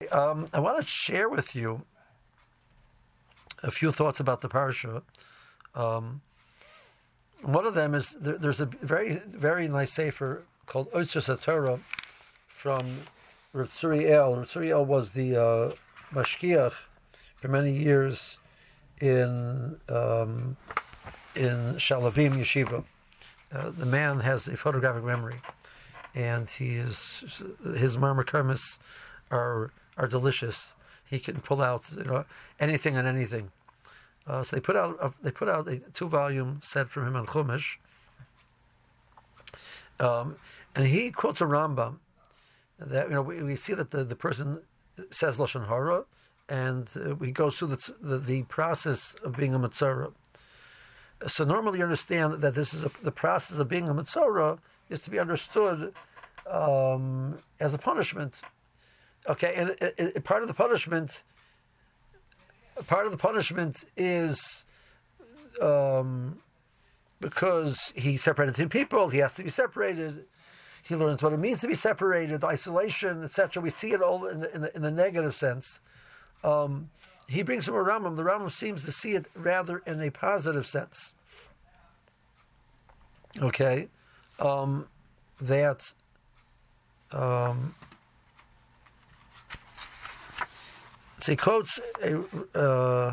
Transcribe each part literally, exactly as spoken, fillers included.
um, I want to share with you a few thoughts about the parsha. Um, one of them is there, there's a very, very nice sefer called Otzos HaTorah from Rav Tzuri El. Rav Tzuri El was the uh, mashkiach for many years in um, in Shalavim Yeshiva. Uh, the man has a photographic memory, and he is his marmakamis are are delicious. He can pull out you know anything and anything. Uh, so they put out a, they put out a two volume set from him on Chumash, um, and he quotes a Rambam that you know we, we see that the, the person says lashon hara, and uh, he goes through the, the the process of being a Metzora. So normally you understand that this is a, the process of being a Metzora is to be understood um, as a punishment. Okay, and it, it, part of the punishment, part of the punishment is um, because he separated two people. He has to be separated. He learns what it means to be separated, isolation, et cetera. We see it all in the in the, in the negative sense. Um, he brings from a Rambam. The Rambam seems to see it rather in a positive sense. Okay, um, that um, so he quotes a. Uh,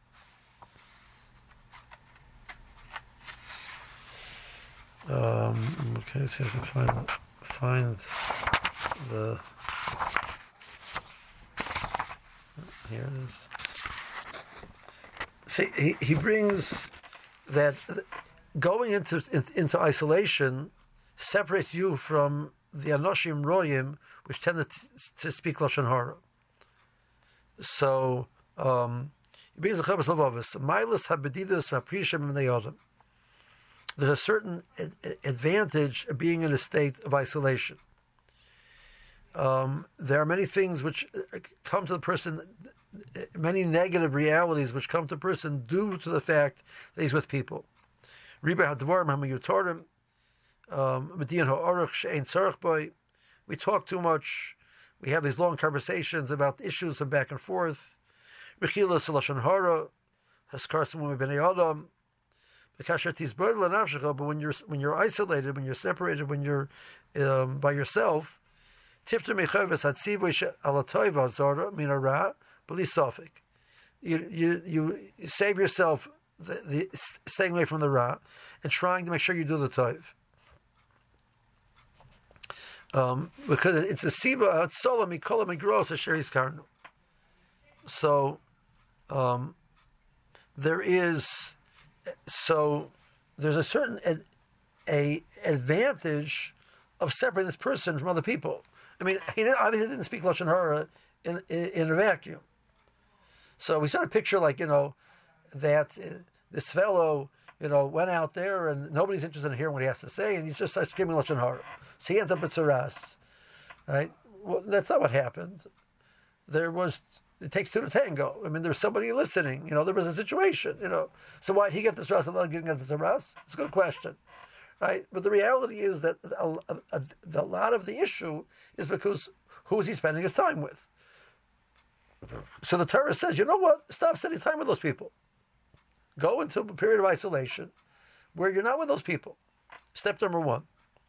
um, okay, let's see if I can find find the. Here it is. See, he, he brings that going into into isolation separates you from the Anoshim Royim, which tend to, to speak Lashon Hara. So, um, he brings the Chavos Levavos. Milas habedidus v'aprishem v'neyodam. There's a certain ad- advantage of being in a state of isolation. Um, there are many things which come to the person, many negative realities which come to the person due to the fact that he's with people. We talk too much. We have these long conversations about issues from back and forth. But when you're when you're isolated, when you're separated, when you're um, by yourself, you, you, you save yourself the, the, staying away from the Ra and trying to make sure you do the Tov. Um, because it's a Siva, Hatzola, Mikola, Migros, Asheris Karnu. So, um, there is, so, there's a certain ad, a advantage of separating this person from other people. I mean, he obviously didn't speak Lashon Hara in, in, in a vacuum. So we sort of picture like, you know, that uh, this fellow, you know, went out there and nobody's interested in hearing what he has to say, and he just starts screaming Lashon Hara. So he ends up at Tzaras, right? Well, that's not what happened. There was, it takes two to tango. I mean, there's somebody listening, you know, there was a situation, you know. So why did he get the Tzaras and not getting at the Tzaras? It's a good question. Right, but the reality is that a, a, a, a lot of the issue is because who is he spending his time with? So the Torah says, you know what? Stop spending time with those people. Go into a period of isolation where you're not with those people. Step number one.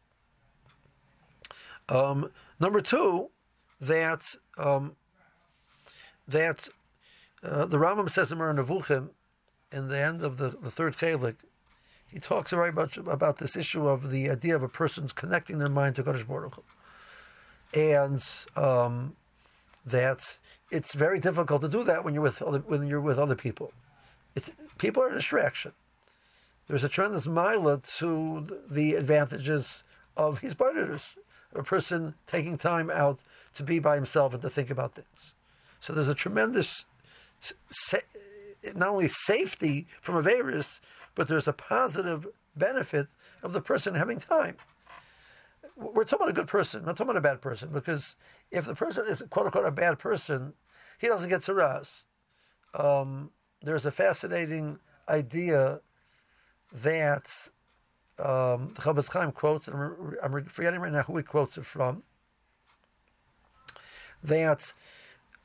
Um, number two, that um, that uh, the Rambam says in Moreh Nevuchim, in the end of the, the third Chelik, he talks very much about this issue of the idea of a person's connecting their mind to Kadosh Baruch Hu. And um, that it's very difficult to do that when you're with other, when you're with other people. It's, people are a distraction. There's a tremendous mila to the advantages of his bodhidus, a person taking time out to be by himself and to think about things. So there's a tremendous, sa- not only safety from a virus, but there's a positive benefit of the person having time. We're talking about a good person, not talking about a bad person, because if the person is quote unquote a bad person, he doesn't get tzaras. Um, there's a fascinating idea that um, the Chofetz Chaim quotes, and I'm, I'm forgetting right now who he quotes it from, that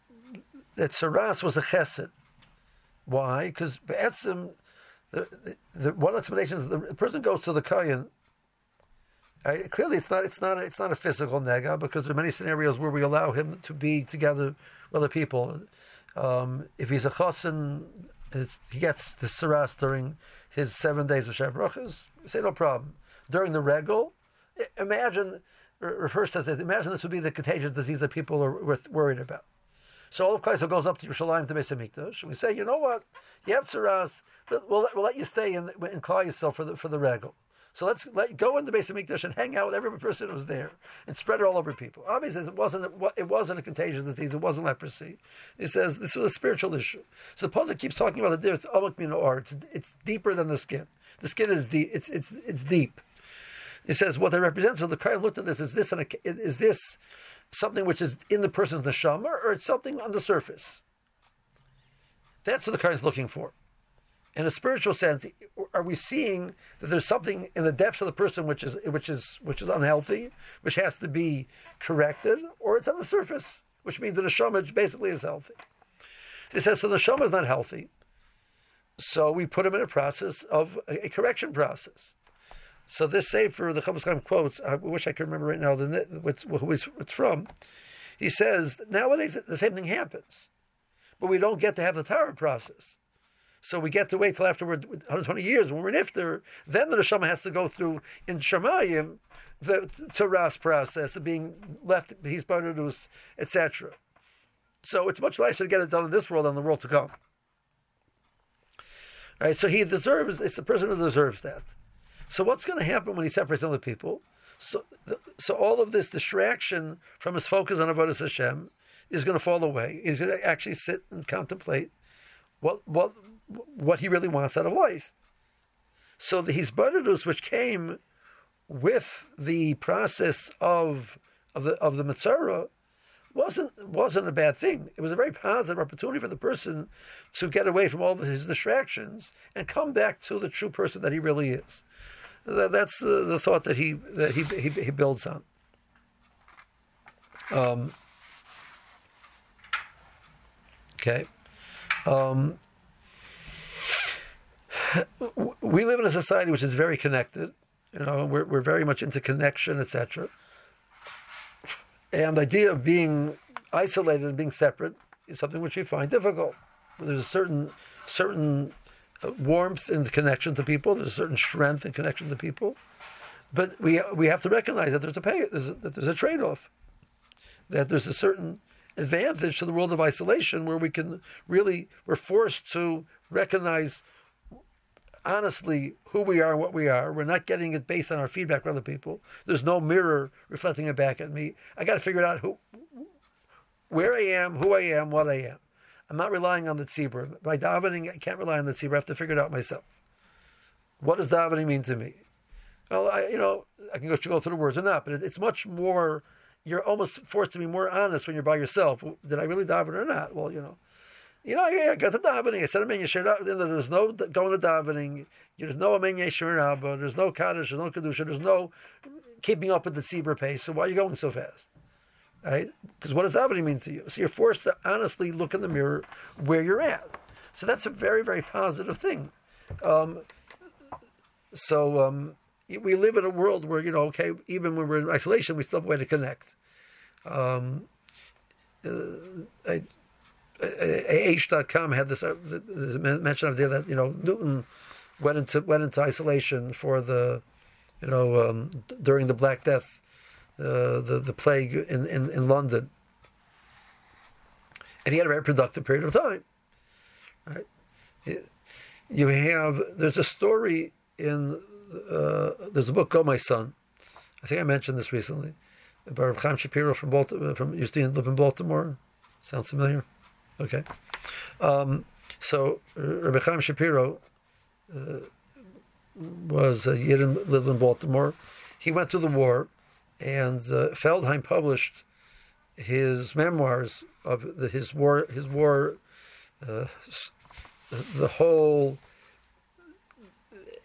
that Saras was a chesed. Why? Because Be'etzim, the, the, the one explanation is the person goes to the kohen. Right? Clearly, it's not it's not a, it's not a physical nega, because there are many scenarios where we allow him to be together with other people. Um, if he's a chosin, he gets the Saras during his seven days of Sheva Brachos, say no problem. During the regal, imagine, refers to it, imagine this would be the contagious disease that people are worried about. So all of Klaisel goes up to Yerushalayim to Beis Hamikdash, and we say, you know what, you have Saras, but we'll, we'll let you stay in, in Klal Yisrael for the for the regal. So let's let go into Beis Hamikdash and hang out with every person who was there and spread it all over people. Obviously, it wasn't it wasn't a contagious disease. It wasn't leprosy. It says this was a spiritual issue. So the Pasuk keeps talking about the difference. Amak min or it's it's deeper than the skin. The skin is deep. It's it's it's deep. It says what it represents. So the Kohen looked at this. Is this an, is this something which is in the person's neshama, or it's something on the surface? That's what the Kohen is looking for. In a spiritual sense, are we seeing that there's something in the depths of the person which is which is which is unhealthy, which has to be corrected, or it's on the surface, which means the neshama basically is healthy? It says so the neshama is not healthy, so we put him in a process of a, a correction process. So this sefer, the Chofetz Chaim quotes, I wish I could remember right now the, what's, who it's from. He says nowadays the same thing happens, but we don't get to have the Torah process. So we get to wait till after we're one hundred twenty years when we're in Iftar. Then the neshama has to go through in Shemayim the Taras process of being left, he's Barnadus, et cetera. So it's much nicer to get it done in this world than the world to come. Right? So he deserves. It's the person who deserves that. So what's going to happen when he separates other people? So, so all of this distraction from his focus on Avodas Hashem is going to fall away. He's going to actually sit and contemplate what what. what he really wants out of life. So the hisbadadus, which came with the process of of the of the Metzora, wasn't wasn't a bad thing. It was a very positive opportunity for the person to get away from all of his distractions and come back to the true person that he really is. That's uh, the thought that he that he he, he builds on. Um, okay. Um, we live in a society which is very connected. You know, we're we're very much into connection, et cetera. And the idea of being isolated and being separate is something which we find difficult. There's a certain certain warmth in the connection to people. There's a certain strength in connection to people. But we we have to recognize that there's a pay, there's a, that there's a trade-off. That there's a certain advantage to the world of isolation where we can really, we're forced to recognize honestly who we are and what we are. We're not getting it based on our feedback from other people. There's no mirror reflecting it back at me. I got to figure out who, where I am, who I am, what I am. I'm not relying on the tzibur. By davening, I can't rely on the tzibur. I have to figure it out myself. What does davening mean to me? Well, I, you know, I can go, go through the words or not, but it, it's much more. You're almost forced to be more honest when you're by yourself. Did I really daven or not? Well, you know. You know, yeah, I got the davening. I said, Amen Yeshua. There's no going to davening. There's no Amen Yeshua Rabba. There's no Kaddish. There's no Kedusha. There's no keeping up with the tzibur pace. So why are you going so fast? Right? Because what does davening mean to you? So you're forced to honestly look in the mirror where you're at. So that's a very, very positive thing. Um, so um, we live in a world where, you know, okay, even when we're in isolation, we still have a way to connect. Um, uh, I, A H dot com had this, uh, this mention of there that, you know, Newton went into went into isolation for the, you know, um, during the Black Death, uh, the the plague in, in, in London, and he had a very productive period of time. Right? You have there's a story in uh, there's a book Go My Son. I think I mentioned this recently about Reb Chaim Shapiro from Baltimore, from used to live in Baltimore. Sounds familiar? Okay. Um, so, Rebbe Chaim Shapiro uh, was a Yidden, lived in Baltimore. He went through the war, and uh, Feldheim published his memoirs of the, his war, his war, uh, the whole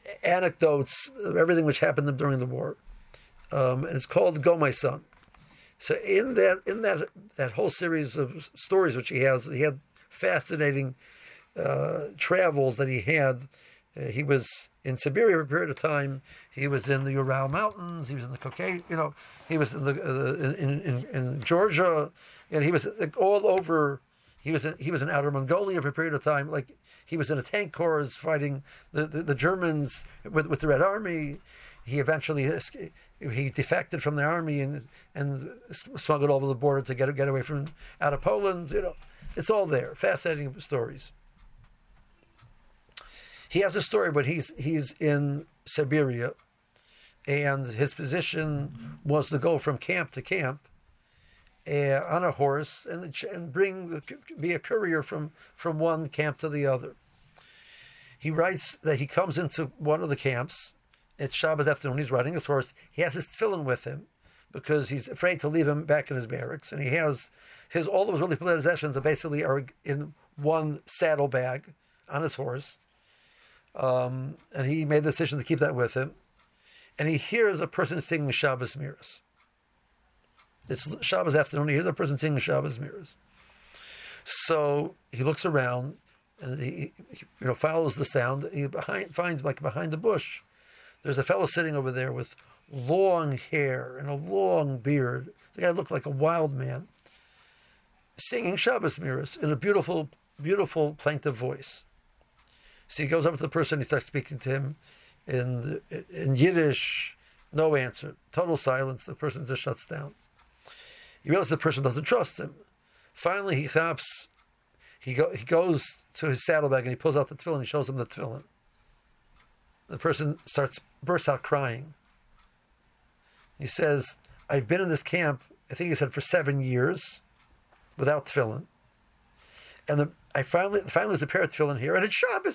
anecdotes of everything which happened during the war. Um, and it's called Go My Son. So in that in that that whole series of stories which he has, he had fascinating uh, travels that he had. Uh, he was in Siberia for a period of time. He was in the Ural Mountains. He was in the Caucasus. You know, he was in the uh, in, in in Georgia, and he was like, all over. He was in, he was in Outer Mongolia for a period of time. Like he was in a tank corps fighting the, the, the Germans with with the Red Army. He eventually he defected from the army and and smuggled over the border to get get away from out of Poland. You know, it's all there. Fascinating stories. He has a story, but he's he's in Siberia, and his position was to go from camp to camp uh, on a horse and and bring be a courier from from one camp to the other. He writes that he comes into one of the camps. It's Shabbos afternoon. He's riding his horse. He has his tefillin with him because he's afraid to leave him back in his barracks, and he has his all of his really possessions are basically are in one saddle bag on his horse. Um, and he made the decision to keep that with him. And he hears a person singing Shabbos Miras. It's Shabbos afternoon. He hears a person singing Shabbos Miras. So he looks around and he, he you know, follows the sound. He behind, finds like behind the bush, there's a fellow sitting over there with long hair and a long beard. The guy looked like a wild man, singing Shabbos Miras in a beautiful, beautiful plaintive voice. So he goes up to the person, he starts speaking to him in in Yiddish, no answer, total silence. The person just shuts down. He realizes the person doesn't trust him. Finally, he stops. He go he goes to his saddlebag and he pulls out the tefillin. He shows him the tefillin. The person starts bursts out crying. He says, "I've been in this camp. I think he said for seven years, without tefillin, and the I finally finally there's a pair of tefillin here, and it's Shabbos."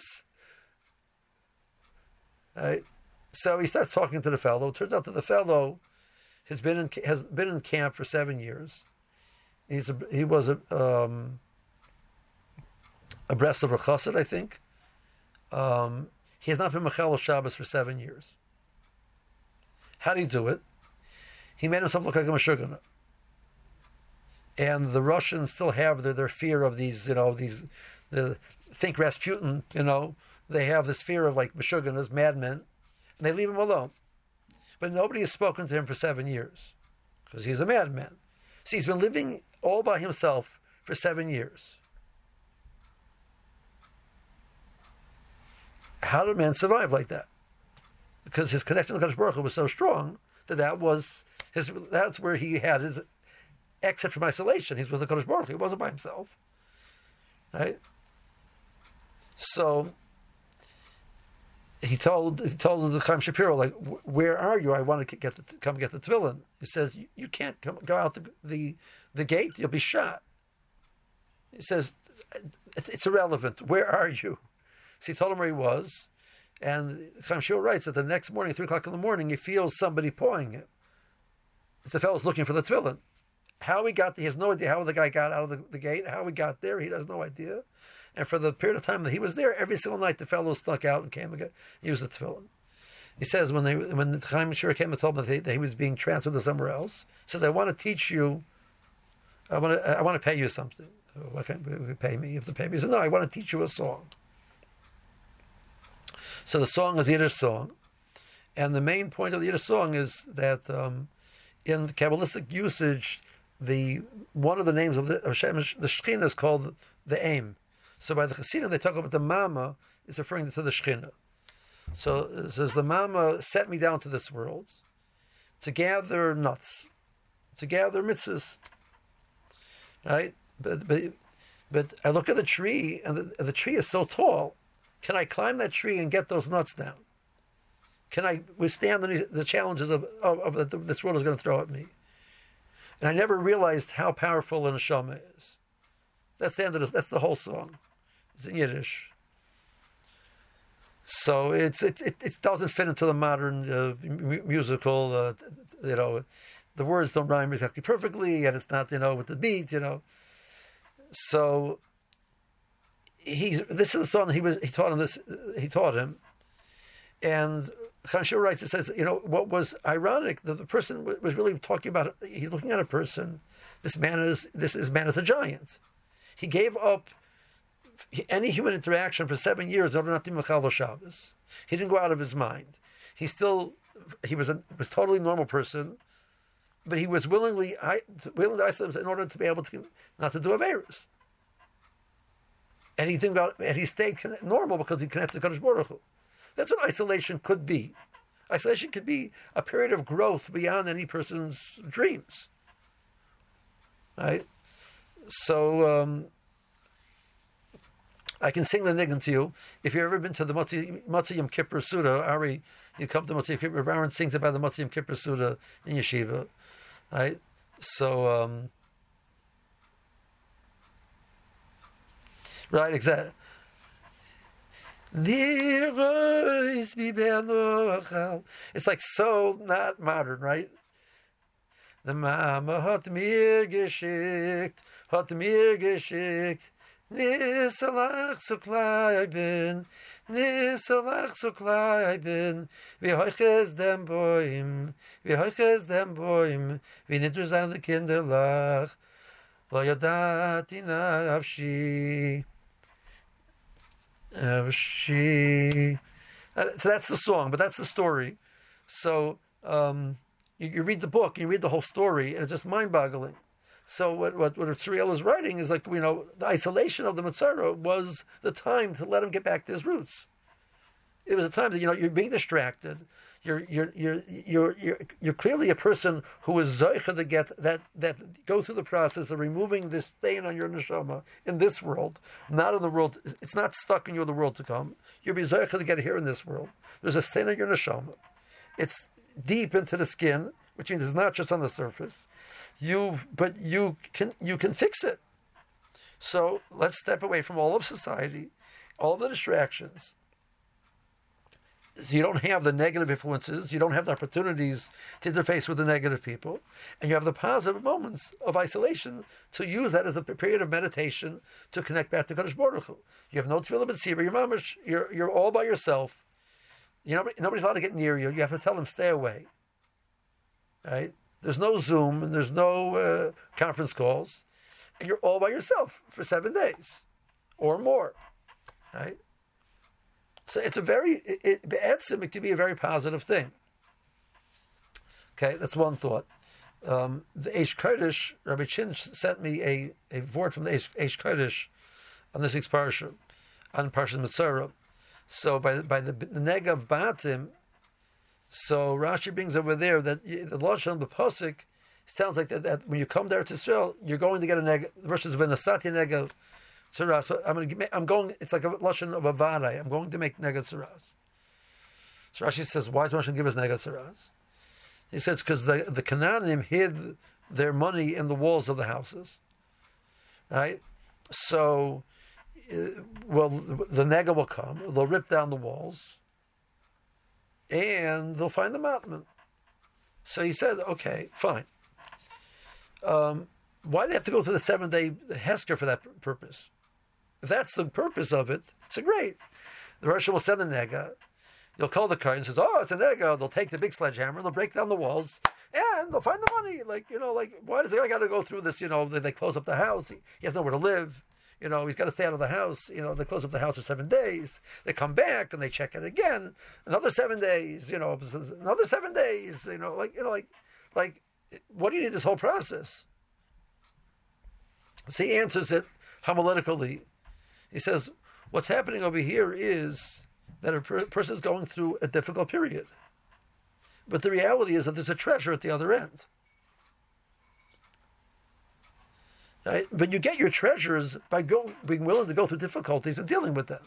Right? So he starts talking to the fellow. It turns out that the fellow has been in has been in camp for seven years. He's a, he was a um, a Breslover Chassid, I think. Um, he has not been Mechel Shabbos for seven years. How did he do it? He made himself look like a Meshuggah. And the Russians still have their, their fear of these, you know, these, the, think Rasputin, you know, they have this fear of like Meshuggahs, madmen, and they leave him alone. But nobody has spoken to him for seven years because he's a madman. See, he's been living all by himself for seven years. How did man survive like that? Because his connection to Kadosh Baruch Hu was so strong that that was his. That's where he had his exit from isolation. He's with the Kadosh Baruch Hu. He wasn't by himself, right? So he told he told the Chaim Shapiro, like, "Where are you? I want to get the, come get the tefillin." He says, "You, you can't come, go out the, the the gate. You'll be shot." He says, "It's, it's irrelevant. Where are you?" So he told him where he was, and Chaim Shapiro writes that the next morning, three o'clock in the morning, he feels somebody pawing him. It's the fellow's looking for the tefillin. How he got there, he has no idea how the guy got out of the, the gate. How he got there, he has no idea. And for the period of time that he was there, every single night the fellow stuck out and came and used the tefillin. He says when they when the Chaim Shapiro came and told him that, they, that he was being transferred to somewhere else, he says, "I want to teach you. I want to I want to pay you something. What can you pay me? You have to pay me." He said, "No, I want to teach you a song." So the song is a Yiddish song, and the main point of the Yiddish song is that um, in the Kabbalistic usage, the one of the names of the of Hashem, the Shekhinah, is called the Aim. So by the Chassidim, they talk about the Mama is referring to the Shekhinah. So it says the Mama sent me down to this world to gather nuts, to gather mitzvahs. Right, but but, but I look at the tree, and the, the tree is so tall. Can I climb that tree and get those nuts down? Can I withstand the, the challenges of, of, of that this world is going to throw at me? And I never realized how powerful an neshama is. That's the end of this. That's the whole song. It's in Yiddish. So it's it it, it doesn't fit into the modern uh, mu- musical. Uh, you know, the words don't rhyme exactly perfectly, and it's not, you know, with the beat. You know, so. He's this is the song that he was he taught him this he taught him, and Chashur writes, it says, you know, what was ironic, that the person was really talking about, he's looking at a person, this man is, this is man is a giant. He gave up any human interaction for seven years in order not to be Mechal Shabbos. He didn't go out of his mind. He still, he was a was totally normal person, but he was willingly, willing to isolate himself in order to be able to, not to do Averis. And he didn't go out, and he stayed normal because he connected to Kadosh Baruch Hu. That's what isolation could be. Isolation could be a period of growth beyond any person's dreams. Right? So, um, I can sing the niggin to you. If you've ever been to the Motzi Yom Kippur Suda, Ari, you come to Motzi Yom Kippur, Aaron sings about the Motzi Yom Kippur Suda in Yeshiva. Right? So, um, right, exactly. It's like so not modern, right? The Mama hat mir geschickt, hat mir geschickt, Nisalach so klein bin, Nisalach so klein bin, wie hoch ist dem Bäum, wie hoch ist dem Bäum, wie niedrig sind die Kinderlach, lo yadati nafshi. Uh, she, uh, so that's the song, but that's the story. So um, you, you read the book, you read the whole story, and it's just mind-boggling. So what what what Tzuriel is writing is like, you know, the isolation of the Mitzvah was the time to let him get back to his roots. It was a time that, you know, you're being distracted. You're you're you're you're you're, you're clearly a person who is zoicha to get that that go through the process of removing this stain on your neshama in this world, not in the world. It's not stuck in you in the world to come. You'll be zoicha to get it here in this world. There's a stain on your neshama. It's deep into the skin, which means it's not just on the surface. You but you can you can fix it. So let's step away from all of society, all of the distractions. So you don't have the negative influences, you don't have the opportunities to interface with the negative people, and you have the positive moments of isolation to use that as a period of meditation to connect back to Kadosh Baruch Hu. You have no tefillah b'tzibur, you're mamash, you're you're all by yourself. You know, nobody's allowed to get near you. You have to tell them stay away. Right? There's no Zoom and there's no uh, conference calls, and you're all by yourself for seven days or more. Right? So it's a very, it, it to be a very positive thing. Okay, that's one thought. Um, the Eish Kodesh, Rabbi Chin sent me a, a word from the Eish, Eish Kodesh on this week's parsha, on Parshat Mitzorah. So by, by the, the Neg of Batim, so Rashi brings over there that the Lashon of the Pasuk sounds like that, that when you come there to Israel, you're going to get a Neg, the verse is V'nasati Neg of Tzaras. So I'm going to, I'm going, it's like a Lashon of a Varai. I'm going to make Neg of Tzaras. So Rashi says, why does Rashi give us Neg of Tzaras? He says, because the, the Canaanim hid their money in the walls of the houses. Right? So, uh, well, the Nega will come, they'll rip down the walls, and they'll find the mountain. So he said, okay, fine. Um, why do they have to go through the seven-day Hesker for that purpose? If that's the purpose of it, it's a great. The Rosh will send the Nega. You'll call the car and says, oh, it's a Nega. They'll take the big sledgehammer, they'll break down the walls, and they'll find the money. Like, you know, like, why does the guy got to go through this? You know, they, they close up the house. He, he has nowhere to live. You know, he's got to stay out of the house. You know, they close up the house for seven days. They come back and they check it again. Another seven days. You know, another seven days. You know, like, you know, like, like, what do you need this whole process? So he answers it homiletically. He says, what's happening over here is that a per- person is going through a difficult period. But the reality is that there's a treasure at the other end. Right? But you get your treasures by go, being willing to go through difficulties and dealing with them.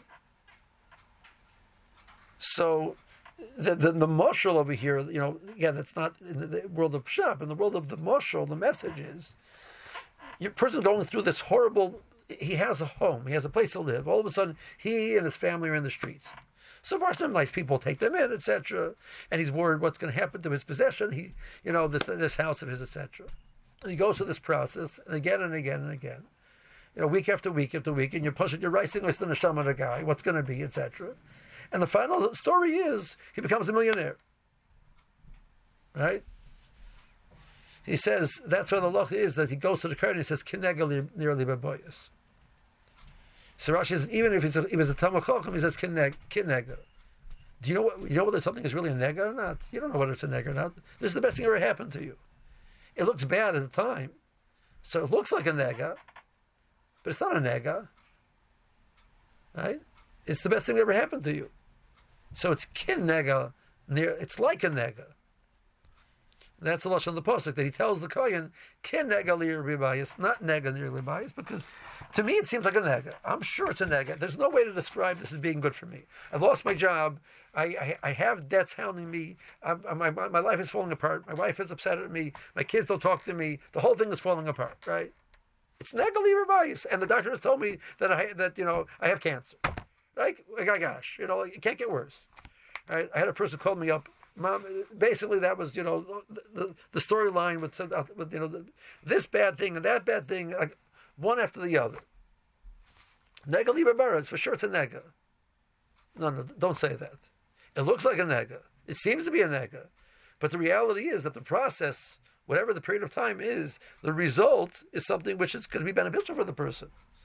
So the the, the mashal over here, you know, again, it's not in the, the world of Pshat. In the world of the mashal, the message is, your person going through this horrible, he has a home, he has a place to live. All of a sudden, he and his family are in the streets. So Barsham, nice people take them in, et cetera. And he's worried what's going to happen to his possession. He, you know, this this house of his, et cetera. And he goes through this process, and again and again and again. you know, week after week after week, and you're pushing, you're rising with the neshama of the guy, what's going to be, et cetera. And the final story is he becomes a millionaire. Right? He says that's where the loch is, that he goes to the credit and he says kinega nearly baboyas. So Rashi says even if he's a, he was a Talmud Chacham, he says kinega. Do you know what you know whether something is really a nega or not? You don't know whether it's a nega or not. This is the best thing that ever happened to you. It looks bad at the time, so it looks like a nega, but it's not a nega. Right? It's the best thing that ever happened to you. So it's kin nega near. It's like a nega. That's the lashon of the pasuk that he tells the kohen kin nega li'ir bibayis, not nega near bibayis, because to me it seems like a nega. I'm sure it's a nega. There's no way to describe this as being good for me. I've lost my job. I I, I have debts hounding me. I'm, my my life is falling apart. My wife is upset at me. My kids don't talk to me. The whole thing is falling apart. Right? It's nega li'ir bibayis, and the doctor has told me that I that you know I have cancer. Right? Like, gosh, you know it can't get worse. Right? I had a person call me up. Mom, basically that was, you know, the the, the storyline with, with, you know, the, this bad thing and that bad thing, like one after the other. Nega liba bara, for sure it's a nega. No, no, don't say that. It looks like a nega. It seems to be a nega. But the reality is that the process, whatever the period of time is, the result is something which is going to be beneficial for the person.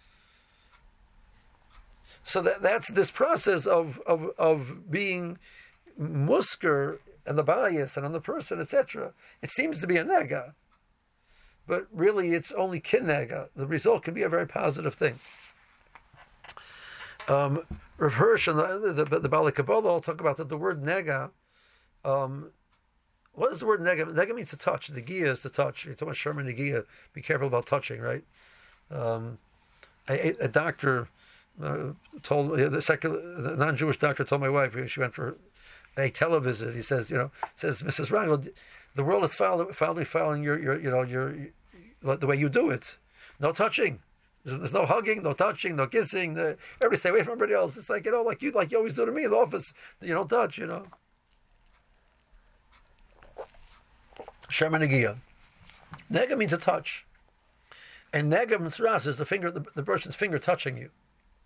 So that that's this process of of, of being musker and the bias and on the person, et cetera. It seems to be a nega, but really it's only kin nega. The result can be a very positive thing. Um, Rav Hirsch and the the, the, the Baalei Kabbalah all talk about that the word nega. Um, what is the word nega? Nega means to touch. The gia is to touch. You're talking about Sherman Negia. Be careful about touching, right? Um, a, a doctor uh, told the secular, the non-Jewish doctor told my wife she went for a televisit. He says, you know, says Missus Rangel, the world is following, following, following your, your, you know, your, your, the way you do it. No touching. There's, there's no hugging, no touching, no kissing. The, everybody stay away from everybody else. It's like, you know, like you, like you always do to me in the office. You don't touch, you know. Sherman Negia. Nega means to touch, and nega mitzras is the finger, the, the person's finger touching you.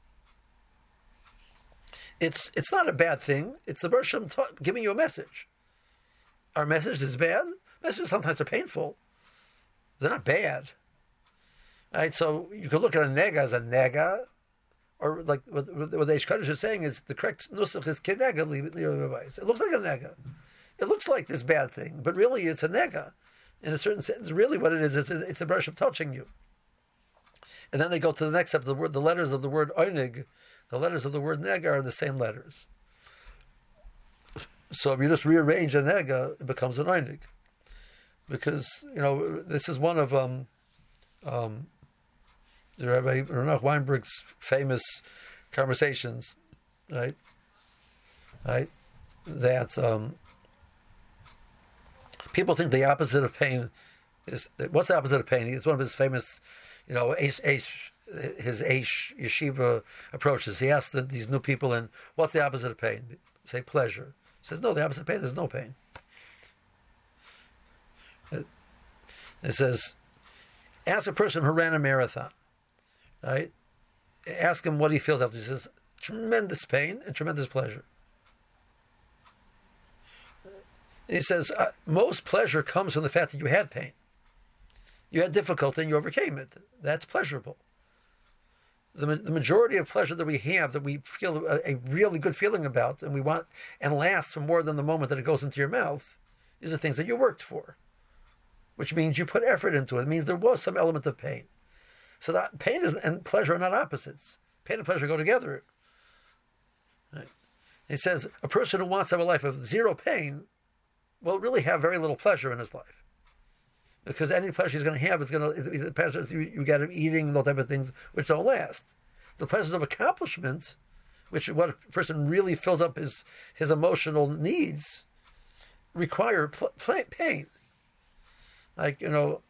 It's it's not a bad thing. It's the Bereshit ta- giving you a message. Our message is bad. Messages sometimes are painful. They're not bad. Right? So you can look at a nega as a nega, or like what, what the Eish Kodesh is saying is the correct nusach is kinega. It looks like a nega. It looks like this bad thing, but really it's a nega. In a certain sense, really what it is, it's a, it's a Bereshit touching you. And then they go to the next step. The word, the letters of the word oinig. The letters of the word nega are the same letters. So if you just rearrange a nega, it becomes an oinig. Because, you know, this is one of um, um, Rabbi Renach Weinberg's famous conversations, right? Right? That um, people think the opposite of pain is, what's the opposite of pain? It's one of his famous, you know, Eish, Eish, his Eish yeshiva approaches. He asks the, these new people, in what's the opposite of pain? Say pleasure. He says, no, the opposite of pain is no pain. It, it says, ask a person who ran a marathon, right? Ask him what he feels after. He says, tremendous pain and tremendous pleasure. He says, uh, most pleasure comes from the fact that you had pain. You had difficulty and you overcame it. That's pleasurable. The, the majority of pleasure that we have, that we feel a, a really good feeling about, and we want and lasts for more than the moment that it goes into your mouth, is the things that you worked for, which means you put effort into it. It means there was some element of pain. So that pain is, and pleasure are not opposites. Pain and pleasure go together. Right? It says a person who wants to have a life of zero pain will really have very little pleasure in his life. Because any pleasure he's going to have is going to the pleasure you, you get him eating, those type of things which don't last. The pleasures of accomplishment, which what a person really fills up his his emotional needs, require pl- pl- pain. Like, you know,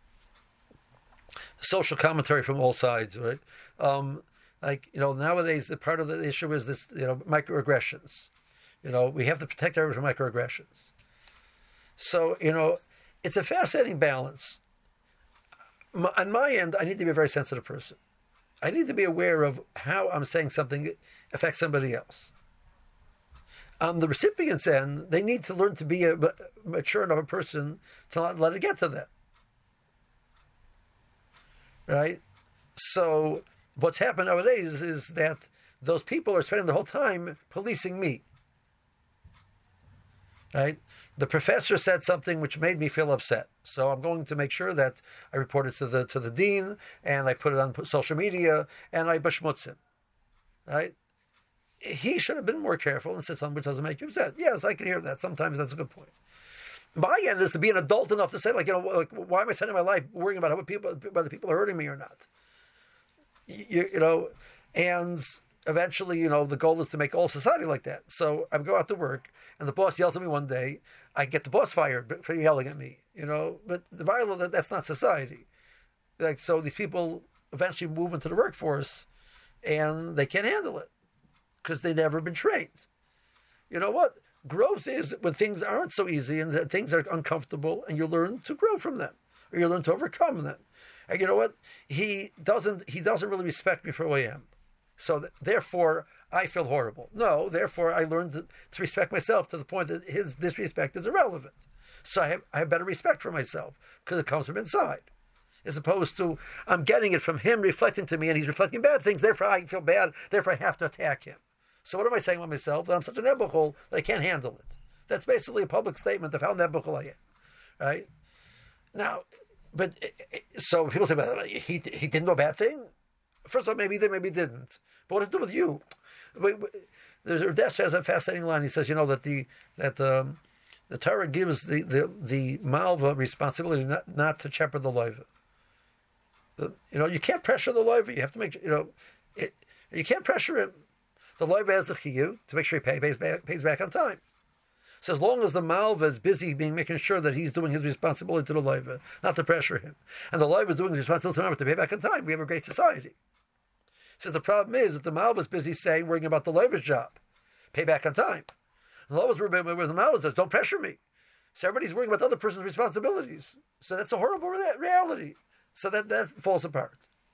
social commentary from all sides, right? Um, like, you know, nowadays the part of the issue is this, you know, microaggressions. You know, we have to protect everyone from microaggressions. So, you know, it's a fascinating balance. On my end, I need to be a very sensitive person. I need to be aware of how I'm saying something affects somebody else. On the recipient's end, they need to learn to be a mature enough a person to not let it get to them. Right? So what's happened nowadays is that those people are spending the whole time policing me. Right? The professor said something which made me feel upset. So I'm going to make sure that I report it to the to the dean, and I put it on social media, and I bashmutz him. Right? He should have been more careful and said something which doesn't make you upset. Yes, I can hear that. Sometimes that's a good point. My end is to be an adult enough to say, like, you know, like, why am I spending my life worrying about how people, whether people are hurting me or not? You, you know, and eventually, you know, the goal is to make all society like that. So I go out to work, and the boss yells at me one day. I get the boss fired for yelling at me, you know. But the violence, that's not society. Like, so these people eventually move into the workforce, and they can't handle it because they've never been trained. You know what? Growth is when things aren't so easy and that things are uncomfortable, and you learn to grow from them, or you learn to overcome them. And you know what? He doesn't. He doesn't really respect me for who I am. So th- therefore, I feel horrible. No, therefore, I learned to, to respect myself to the point that his disrespect is irrelevant. So I have, I have better respect for myself because it comes from inside, as opposed to I'm getting it from him reflecting to me, and he's reflecting bad things. Therefore, I feel bad. Therefore, I have to attack him. So what am I saying about myself? That I'm such a nebuchal that I can't handle it. That's basically a public statement of how nebuchal I am, right? Now, but so people say, well, he he didn't do a bad thing. First of all, maybe he did, maybe he didn't. But what does it do with you? There's Radesh has a fascinating line. He says, you know, that the that um, the Torah gives the the the malva responsibility not, not to shepherd the loiva. You know, you can't pressure the loiva. You have to make you know, it, you can't pressure him. The loiva has the chiyuv to make sure he pay, pays back pays back on time. So as long as the malva is busy being making sure that he's doing his responsibility to the loiva, not to pressure him, and the loiva is doing his responsibility to pay back on time, we have a great society. Says the problem is that the malva is busy saying, worrying about the loiva's job, pay back on time. And the loiva's worrying about the malva says, don't pressure me. So everybody's worrying about the other person's responsibilities. So that's a horrible reality. So that, that falls apart.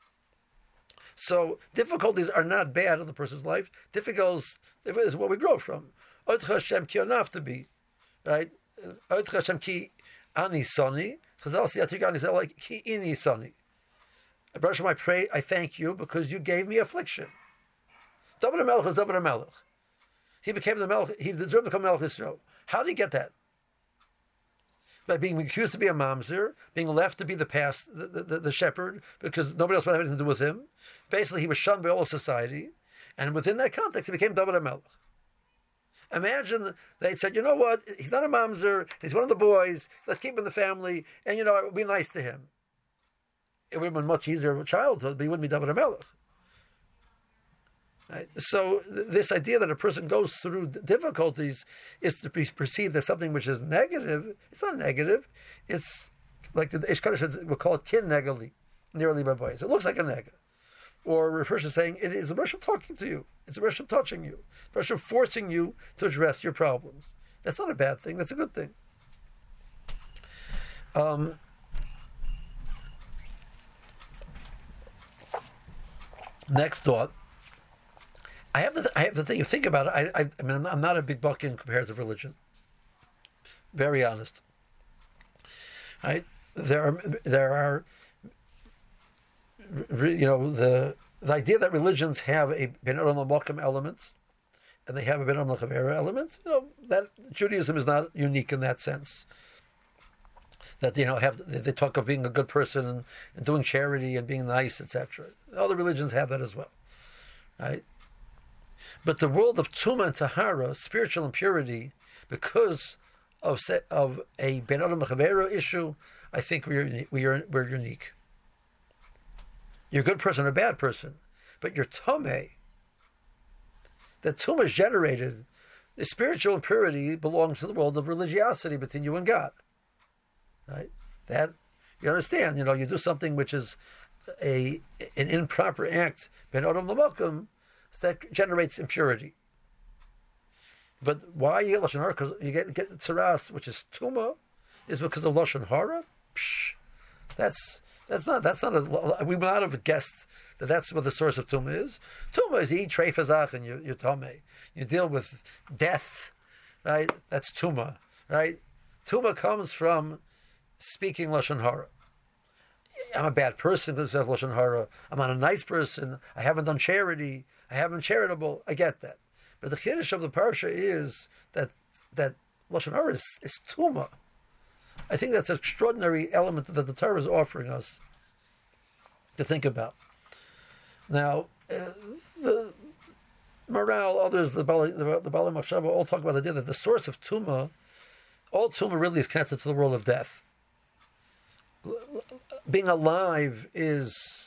So difficulties are not bad in the person's life. Difficulties is what we grow from. Oitcha Hashem ki onaf be, right? Oitcha Hashem ki ani soni. Chazal siyatigani say like ki ini soni. Baruch Hashem, I pray, I thank you because you gave me affliction. David HaMelech is David HaMelech. He became the Melech. He deserved to become Melech Yisrael. How did he get that? By being accused to be a mamzer, being left to be the past, the, the, the shepherd, because nobody else wanted anything to do with him. Basically, he was shunned by all of society, and within that context, he became David HaMelech. Imagine they said, you know what, he's not a mamzer, he's one of the boys, let's keep him in the family, and you know, it would be nice to him. It would have been much easier of a childhood, but he wouldn't be David HaMelech. Right? So th- this idea that a person goes through difficulties is to be perceived as something which is negative. It's not negative. It's like the Eish Kodesh will call it kin negali, nearly by boys. It looks like a negative. Or a person saying, it is a Rosh talking to you. It's a Rosh touching you. It's a Rosh forcing you to address your problems. That's not a bad thing. That's a good thing. Um, next thought. I have the I have the thing. You think about it. I I, I mean, I'm not, I'm not a big buck in comparative religion. Very honest. Right? There are there are. You know, the the idea that religions have a ben olam l'mokum element, and they have a ben olam l'chavera element. You know, that Judaism is not unique in that sense. That you know have they talk of being a good person and, and doing charity and being nice, et cetera. Other religions have that as well, right? But the world of Tumah and Tahara, spiritual impurity, because of of a ben olam l'chavera issue, I think we're we are we're unique. You're a good person or a bad person, but you're Tomei. That Tumah is generated. The spiritual impurity belongs to the world of religiosity between you and God. Right? That you understand. You know, you do something which is a an improper act, ben olam l'mokum, that generates impurity. But why you get lashon hara? Because you get get tzaras, which is Tumah, is because of lashon hara. Psh, that's. That's not. That's not a. We would not have guessed that that's what the source of tumah is. Tumah is you eat treifazach and you, you're tameh. You deal with death, right? That's tumah, right? Tumah comes from speaking lashon hara. I'm a bad person because of lashon hara. I'm not a nice person. I haven't done charity. I haven't been charitable. I get that. But the chiddush of the parsha is that that lashon hara is, is tumah. I think that's an extraordinary element that the Torah is offering us to think about. Now, uh, the morale, others, the Bali, the, the Bali Machshava, all talk about the idea that the source of tumah, all tumah really is connected to the world of death. Being alive is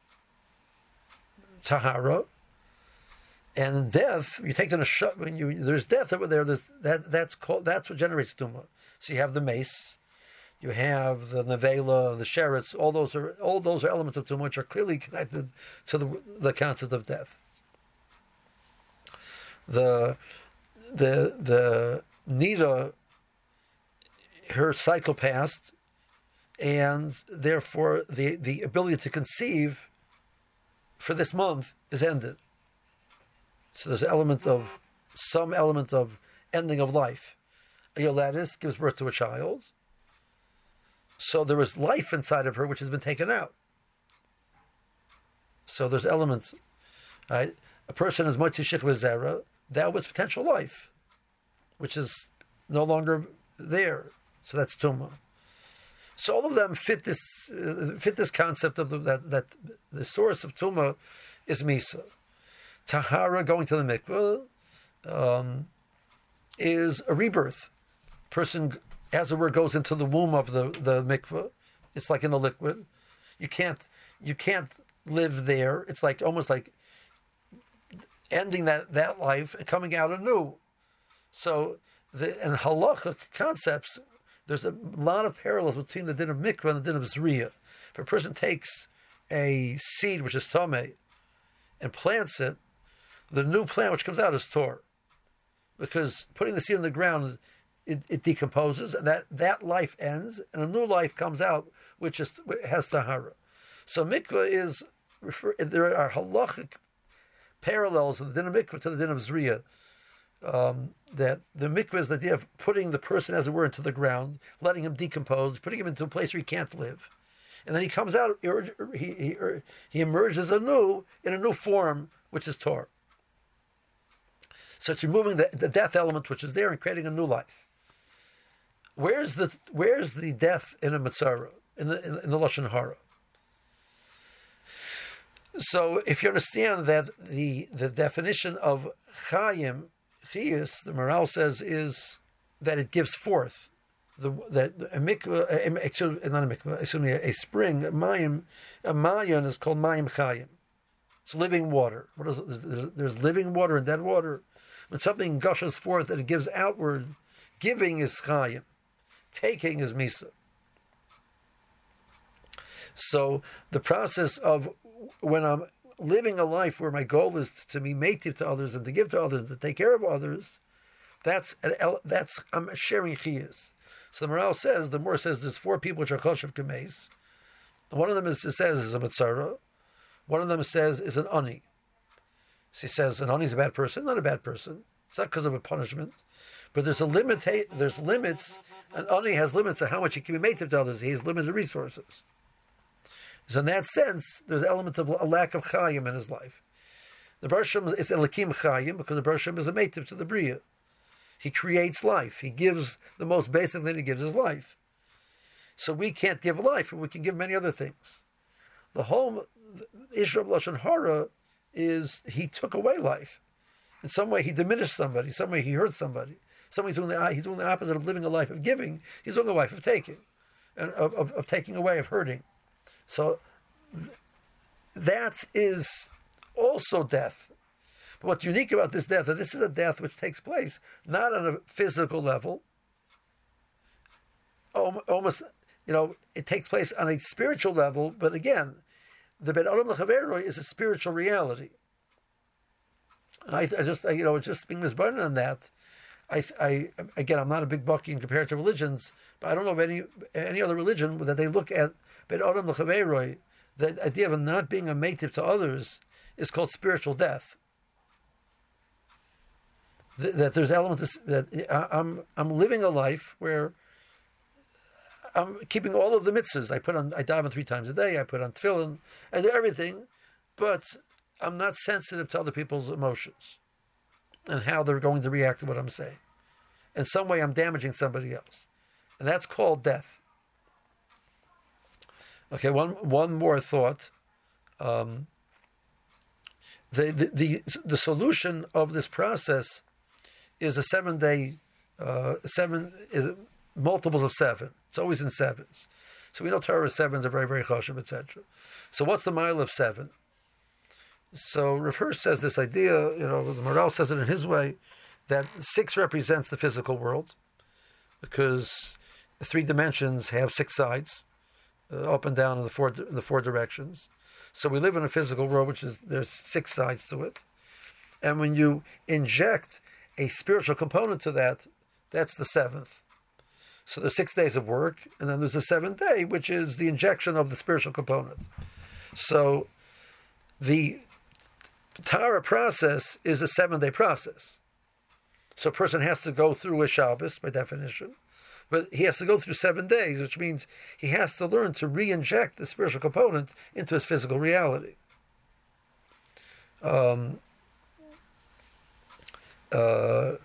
tahara, and death. You take the when you there's death over there. There's, that that's called that's what generates tumah. So you have the mace, you have the nevela, the sheretz. All those are all those are elements of tumah which are clearly connected to the the concept of death. The the the Nida, her cycle passed, and therefore the, the ability to conceive for this month is ended. So there's elements of some element of ending of life. A Yoledis gives birth to a child, so there is life inside of her which has been taken out. So there's elements, right? A person is motzi shich v'zera, that was potential life, which is no longer there. So that's tumah. So all of them fit this uh, fit this concept of the, that that the source of tumah is misa. Tahara, going to the mikveh, um, is a rebirth. Person, as it were, goes into the womb of the, the mikveh. It's like in the liquid. You can't you can't live there. It's like almost like ending that, that life and coming out anew. So the in halachic concepts, there's a lot of parallels between the din of mikveh and the din of zriya. If a person takes a seed which is tameh and plants it, the new plant which comes out is tor, because putting the seed in the ground, it, it decomposes, and that, that life ends, and a new life comes out which is has tahara. So mikveh is refer, there are halachic parallels of the din of mikveh to the din of zriya. Um, that the mikveh is the idea of putting the person, as it were, into the ground, letting him decompose, putting him into a place where he can't live, and then he comes out. He he, he emerges anew in a new form, which is Torah. So it's removing the, the death element which is there and creating a new life. Where's the where's the death in a mitzvah in the in, in the lashon hara? So if you understand that the the definition of chayim, chiyus, the Maral says, is that it gives forth. The that a mikvah, a, not a mikvah, excuse me, a spring, a mayim, a mayan is called mayim chayim. It's living water. What is it? There's, there's living water and dead water. When something gushes forth and it gives outward, giving is chayim, taking is misa. So the process of when I'm living a life where my goal is to be mative to others and to give to others and to take care of others, that's that's I'm sharing chiyas. So the Maral says, the Mor says, there's four people which are choshev kameis. One of them is, it says is a mitzara. One of them says is an ani. She says an ani is a bad person, not a bad person. It's not because of a punishment, but there's a limit. There's limits. An ani has limits of how much he can be mative to others. He has limited resources. So in that sense, there's an element of a lack of chayim in his life. The Baruch Shem is Elikim chayim because the Baruch Shem is a mativ to the Bria. He creates life. He gives the most basic thing he gives is life. So we can't give life, but we can give many other things. The whole issue of lashon hara is he took away life. In some way, he diminished somebody. In some way, he hurt somebody. Somebody's doing the he's doing the opposite of living a life of giving. He's doing a life of taking, and of, of, of taking away, of hurting. So that is also death. But what's unique about this death, that this is a death which takes place not on a physical level, almost, you know, it takes place on a spiritual level, but again, the Ben Adam L'Chaveroi is a spiritual reality. And I, I just, I, you know, just being misburdened on that, I, I, again, I'm not a big bucky in compared to religions, but I don't know of any any other religion that they look at Ben Adam L'Chaveroi, the idea of not being a mative to others is called spiritual death. That, that there's elements that I'm I'm living a life where I'm keeping all of the mitzvahs. I put on I daven three times a day. I put on tefillin. I do everything, but I'm not sensitive to other people's emotions and how they're going to react to what I'm saying. In some way, I'm damaging somebody else, and that's called death. Okay, one one more thought. Um, the, the the the solution of this process is a seven day, uh, seven is multiples of seven. It's always in sevens. So we know Torah sevens are very very chashuv, et cetera. So what's the mile of seven? So Rav Hirsch says this idea. You know, the Maral says it in his way, that six represents the physical world, because the three dimensions have six sides, uh, up and down in the four in the four directions. So we live in a physical world, which is there's six sides to it, and when you inject a spiritual component to that, that's the seventh. So there's six days of work, and then there's the seventh day, which is the injection of the spiritual component. So the Tahara process is a seven-day process. So a person has to go through a Shabbos, by definition, but he has to go through seven days, which means he has to learn to re-inject the spiritual component into his physical reality. Um, uh,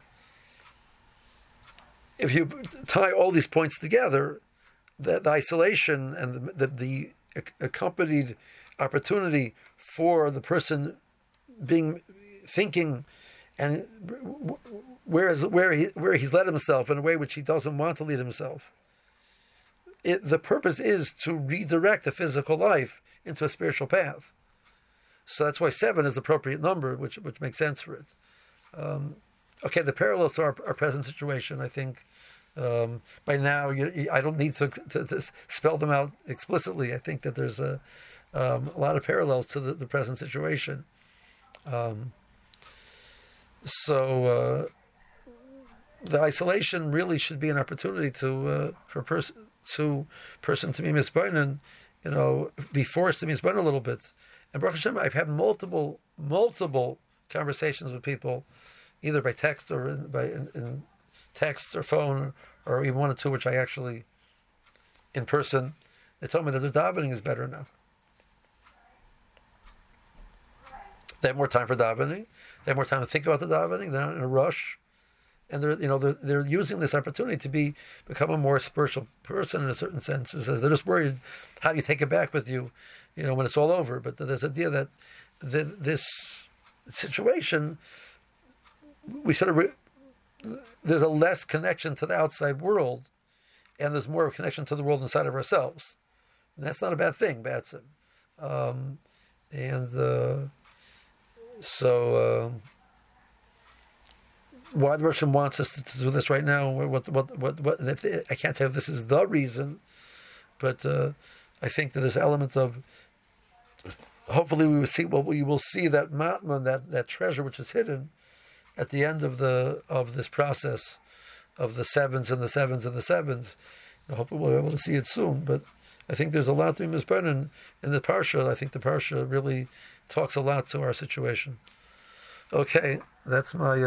if you tie all these points together, the, the isolation and the, the, the accompanied opportunity for the person being thinking and where is where he where he's led himself in a way which he doesn't want to lead himself. It, the purpose is to redirect the physical life into a spiritual path. So that's why seven is the appropriate number, which which makes sense for it. Um, okay, the parallels to our, our present situation, I think, um, by now you, you, I don't need to, to, to spell them out explicitly. I think that there's a, um, a lot of parallels to the, the present situation. Um, so uh, the isolation really should be an opportunity to uh, for person to person to be misbeinen, you know, be forced to be misbeinen a little bit. And Baruch Hashem, I've had multiple multiple conversations with people, either by text or in, by in, in text or phone, or even one or two, which I actually in person. They told me that the davening is better now. They have more time for davening. They have more time to think about the davening. They're not in a rush, and they're you know they're they're using this opportunity to be become a more spiritual person in a certain sense. It says they're just worried, how do you take it back with you, you know, when it's all over. But there's an idea that the, this situation, we sort of re, there's a less connection to the outside world, and there's more of a connection to the world inside of ourselves. And that's not a bad thing, Batsim. Um, and uh, so, uh, why the Russian wants us to, to do this right now? What, what, what, what? I can't tell if this is the reason, but uh, I think that there's elements of. Hopefully, we will see. Well, we will see that matman, that that treasure which is hidden, at the end of the of this process, of the sevens and the sevens and the sevens. Hopefully, we'll be able to see it soon. But I think there's a lot to be misburdened in the parsha. I think the parsha really talks a lot to our situation. Okay, that's my.